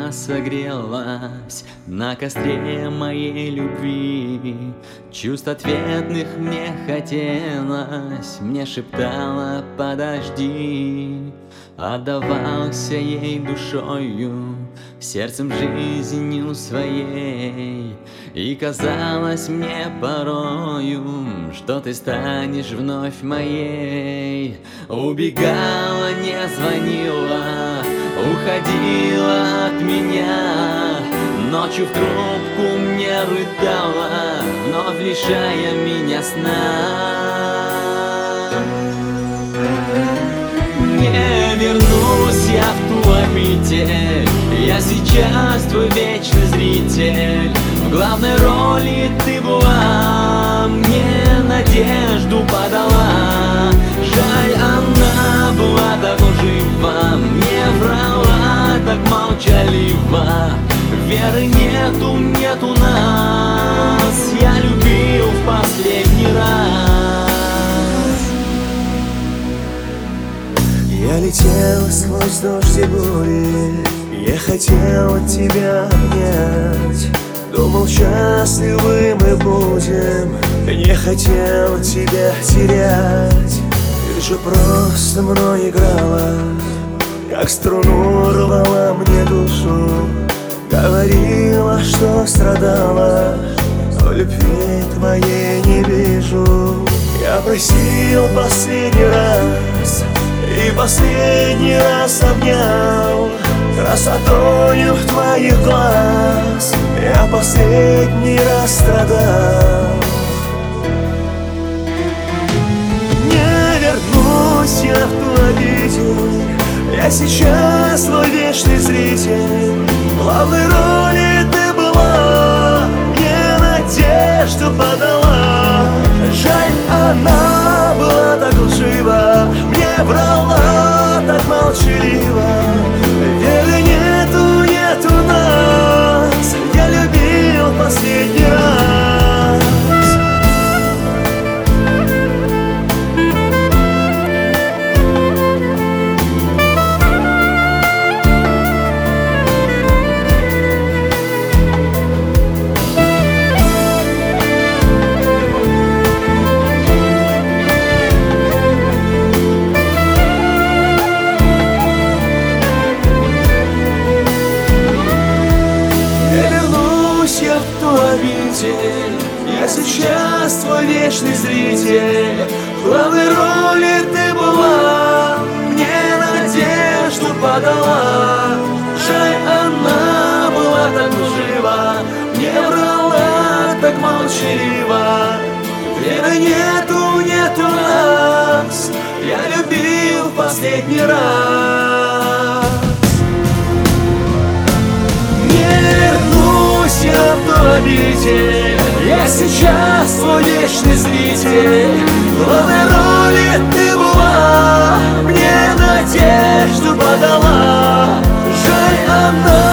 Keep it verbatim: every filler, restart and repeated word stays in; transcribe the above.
душа согрелась на костре моей любви. Чувств ответных мне хотелось, мне шептала подожди. Отдавался ей душою, сердцем жизнью своей. И казалось мне порою, что ты станешь вновь моей. Убегала, не звонила, уходила от меня. Ночью в трубку мне рыдала, вновь лишая меня сна. Не вернусь я в ту обитель, я сейчас твой вечный зритель. В главной роли ты была, мне надежду подала. Жаль, она была так лжива, мне врала так молчаливо. Веры нету, нету нас, я любил в последний раз. Я летел сквозь дождь и бури, я хотел тебя обнять. Думал, счастливы мы будем, не хотел тебя терять. Ты же просто мной играла, как струну рвала мне душу. Говорила, что страдала, но любви твоей не вижу. Я просил последний раз и последний раз обнял. Красотою твоих глаз я последний раз страдал. Не вернусь я в ту обитель, я сейчас твой вечный зритель. В главной роли ты была, мне надежду подала. Жаль, она была так лжива, мне врала так молчаливо. Веры нету, нету нас, я любил последний раз. Я сейчас твой вечный зритель. В главной роли ты была, мне надежду подала. Жаль, она была так лжива, мне врала так молчаливо. Веры нету, нету нас, я любил в последний раз. Я в ту обитель, я сейчас твой вечный зритель. В главной роли ты была, мне надежду подала. Жаль, она